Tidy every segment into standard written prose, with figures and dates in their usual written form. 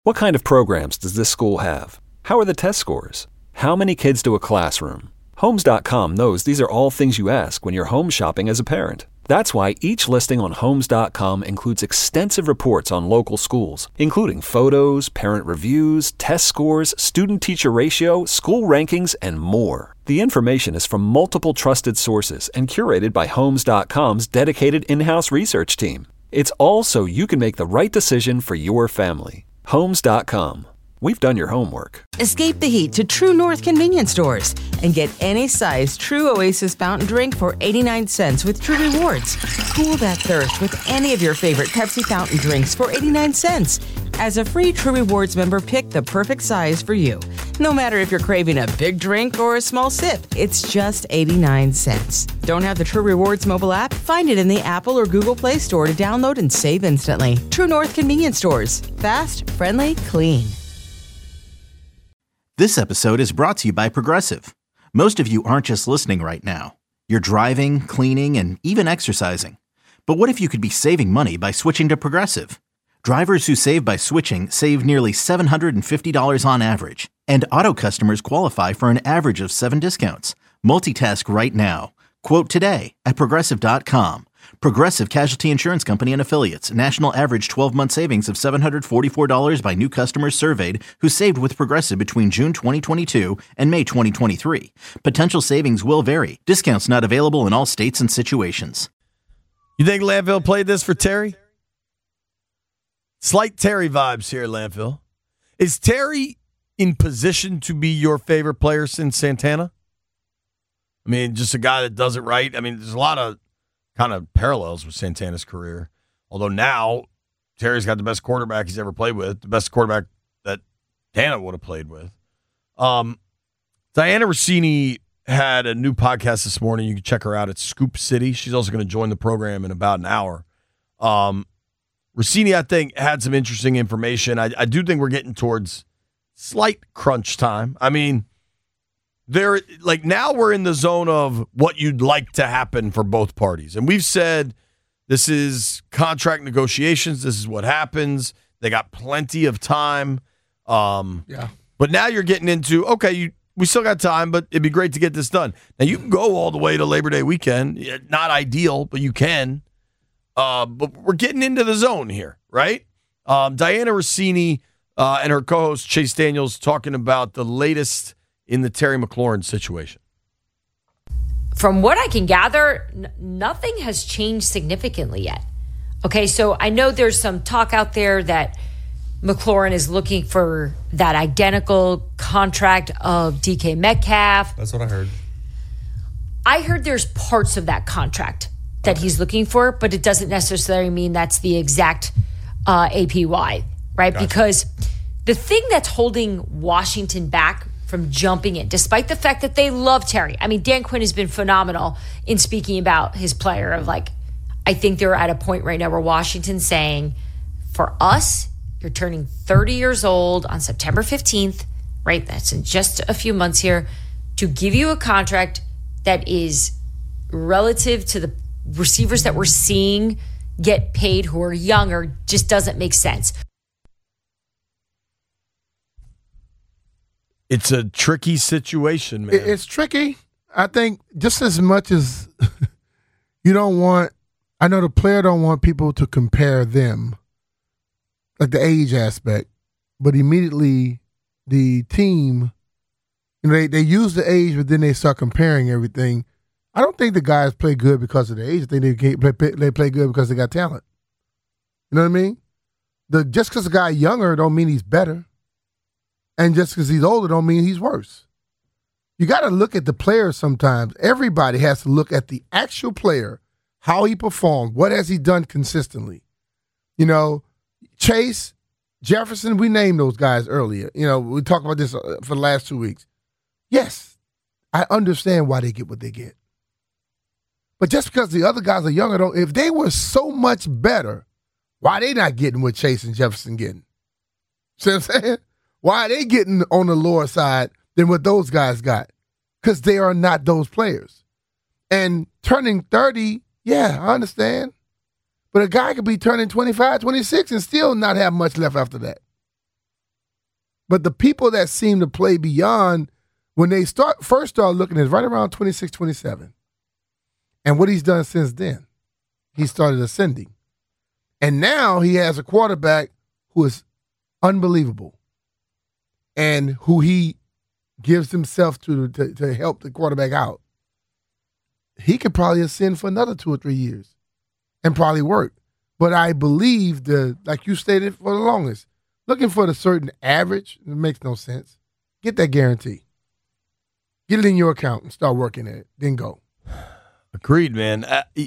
What kind of programs does this school have? How are the test scores? How many kids do a classroom? Homes.com knows these are all things you ask when you're home shopping as a parent. That's why each listing on Homes.com includes extensive reports on local schools, including photos, parent reviews, test scores, student-teacher ratio, school rankings, and more. The information is from multiple trusted sources and curated by Homes.com's dedicated in-house research team. It's all so you can make the right decision for your family. Homes.com. We've done your homework. Escape the heat to True North convenience stores and get any size True Oasis fountain drink for 89 cents with True Rewards. Cool that thirst with any of your favorite Pepsi fountain drinks for 89 cents. As a free True Rewards member, pick the perfect size for you. No matter if you're craving a big drink or a small sip, it's just 89 cents. Don't have the True Rewards mobile app? Find it in the Apple or Google Play Store to download and save instantly. True North convenience stores. Fast, friendly, clean. This episode is brought to you by Progressive. Most of you aren't just listening right now. You're driving, cleaning, and even exercising. But what if you could be saving money by switching to Progressive? Drivers who save by switching save nearly $750 on average. And auto customers qualify for an average of 7 discounts. Multitask right now. Quote today at Progressive.com. Progressive Casualty Insurance Company and Affiliates. National average 12-month savings of $744 by new customers surveyed who saved with Progressive between June 2022 and May 2023. Potential savings will vary. Discounts not available in all states and situations. You think Landfill played this for Terry? Slight Terry vibes here, Landfill. Is Terry in position to be your favorite player since Santana? I mean, just a guy that does it right. I mean, there's a lot of kind of parallels with Santana's career. Although now Terry's got the best quarterback he's ever played with, the best quarterback that Tana would have played with. Diana Rossini had a new podcast this morning. You can check her out at Scoop City. She's also going to join the program in about an hour. Rossini, I think, had some interesting information. I do think we're getting towards slight crunch time. I mean, now we're in the zone of what you'd like to happen for both parties. And we've said this is contract negotiations. This is what happens. They got plenty of time. Yeah. But now you're getting into, okay, we still got time, but it'd be great to get this done. Now, you can go all the way to Labor Day weekend. Not ideal, but you can. But we're getting into the zone here, right? Diana Rossini and her co-host Chase Daniels talking about the latest in the Terry McLaurin situation. From what I can gather, nothing has changed significantly yet. Okay, so I know there's some talk out there that McLaurin is looking for that identical contract of DK Metcalf. That's what I heard. I heard there's parts of that contract that he's looking for, but it doesn't necessarily mean that's the exact APY, right? Gotcha. Because the thing that's holding Washington back from jumping in, despite the fact that they love Terry. I mean, Dan Quinn has been phenomenal in speaking about his player of I think they're at a point right now where Washington's saying, for us, you're turning 30 years old on September 15th, right? That's in just a few months here, to give you a contract that is relative to the receivers that we're seeing get paid who are younger just doesn't make sense. It's a tricky situation, man. It's tricky. I think just as much as you don't want, I know the player don't want people to compare them, like the age aspect, but immediately the team, they use the age, but then they start comparing everything. I don't think the guys play good because of the age. I think they play good because they got talent. You know what I mean? Just because the guy younger don't mean he's better. And just because he's older don't mean he's worse. You got to look at the players sometimes. Everybody has to look at the actual player, how he performed, what has he done consistently. You know, Chase, Jefferson, we named those guys earlier. You know, we talked about this for the last 2 weeks. Yes, I understand why they get what they get. But just because the other guys are younger, if they were so much better, why are they not getting what Chase and Jefferson getting? See what I'm saying? Why are they getting on the lower side than what those guys got? Because they are not those players. And turning 30, yeah, I understand. But a guy could be turning 25, 26 and still not have much left after that. But the people that seem to play beyond, when they first start looking at right around 26, 27. And what he's done since then, he started ascending. And now he has a quarterback who is unbelievable and who he gives himself to help the quarterback out. He could probably ascend for another 2 or 3 years and probably work. But I believe, like you stated for the longest, looking for the certain average, it makes no sense. Get that guarantee. Get it in your account and start working at it. Then go. Agreed, man.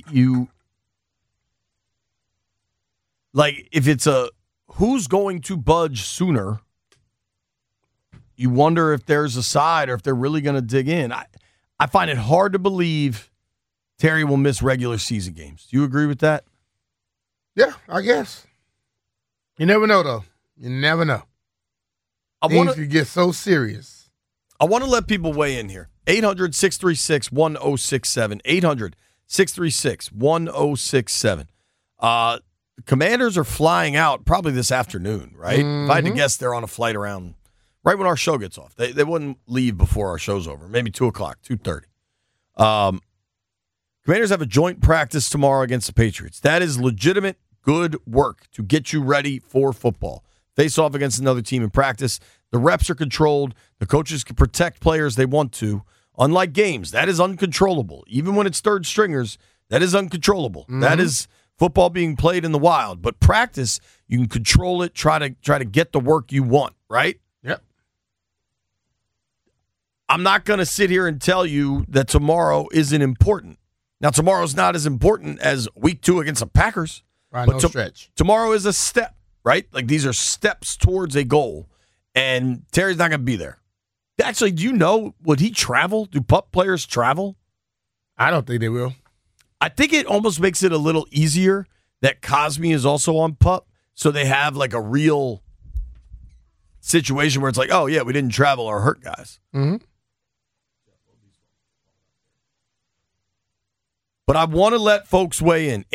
If it's who's going to budge sooner, you wonder if there's a side or if they're really going to dig in. I find it hard to believe Terry will miss regular season games. Do you agree with that? Yeah, I guess. You never know, though. You never know. Things could get so serious. I want to let people weigh in here. 800-636-1067. 800-636-1067. Commanders are flying out probably this afternoon, right? Mm-hmm. If I had to guess, they're on a flight around right when our show gets off. They wouldn't leave before our show's over. Maybe 2 o'clock, 2:30. Commanders have a joint practice tomorrow against the Patriots. That is legitimate good work to get you ready for football. Face off against another team in practice. The reps are controlled. The coaches can protect players they want to. Unlike games, that is uncontrollable. Even when it's third stringers, that is uncontrollable. Mm-hmm. That is football being played in the wild. But practice, you can control it, try to get the work you want, right? Yep. I'm not going to sit here and tell you that tomorrow isn't important. Now, tomorrow's not as important as week 2 against the Packers. Right, but no stretch. Tomorrow is a step, right? Like, these are steps towards a goal, and Terry's not going to be there. Actually, do you know, would he travel? Do PUP players travel? I don't think they will. I think it almost makes it a little easier that Cosmi is also on PUP, so they have like a real situation where it's like, oh, yeah, we didn't travel or hurt guys. Mm-hmm. But I want to let folks weigh in.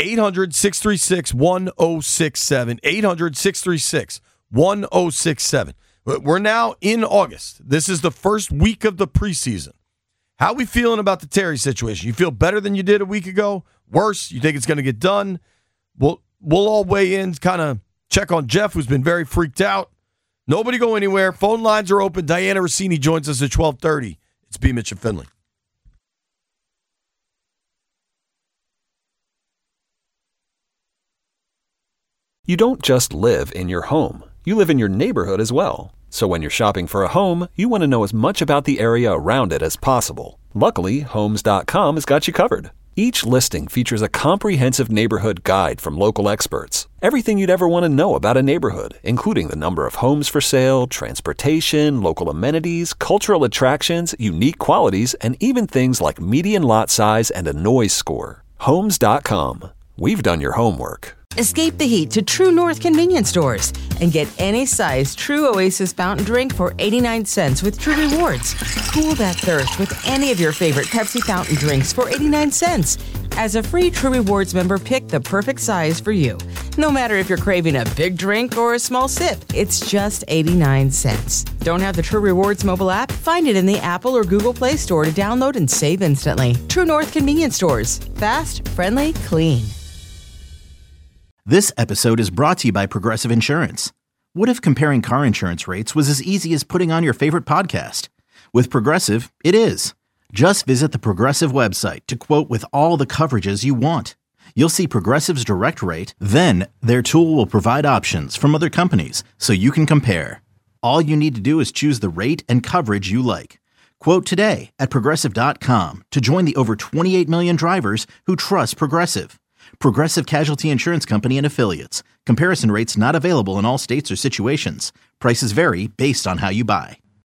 800-636-1067. 800-636-1067. We're now in August. This is the first week of the preseason. How are we feeling about the Terry situation? You feel better than you did a week ago? Worse? You think it's going to get done? We'll all weigh in, kind of check on Jeff, who's been very freaked out. Nobody go anywhere. Phone lines are open. Diana Rossini joins us at 12:30. It's B. Mitch and Finley. You don't just live in your home. You live in your neighborhood as well. So when you're shopping for a home, you want to know as much about the area around it as possible. Luckily, Homes.com has got you covered. Each listing features a comprehensive neighborhood guide from local experts. Everything you'd ever want to know about a neighborhood, including the number of homes for sale, transportation, local amenities, cultural attractions, unique qualities, and even things like median lot size and a noise score. Homes.com. We've done your homework. Escape the heat to True North convenience stores and get any size True Oasis fountain drink for 89 cents with True Rewards. Cool that thirst with any of your favorite Pepsi fountain drinks for 89 cents. As a free True Rewards member, pick the perfect size for you. No matter if you're craving a big drink or a small sip, it's just 89 cents. Don't have the True Rewards mobile app? Find it in the Apple or Google Play Store to download and save instantly. True North convenience stores. Fast, friendly, clean. This episode is brought to you by Progressive Insurance. What if comparing car insurance rates was as easy as putting on your favorite podcast? With Progressive, it is. Just visit the Progressive website to quote with all the coverages you want. You'll see Progressive's direct rate, then their tool will provide options from other companies so you can compare. All you need to do is choose the rate and coverage you like. Quote today at Progressive.com to join the over 28 million drivers who trust Progressive. Progressive Casualty Insurance Company and Affiliates. Comparison rates not available in all states or situations. Prices vary based on how you buy.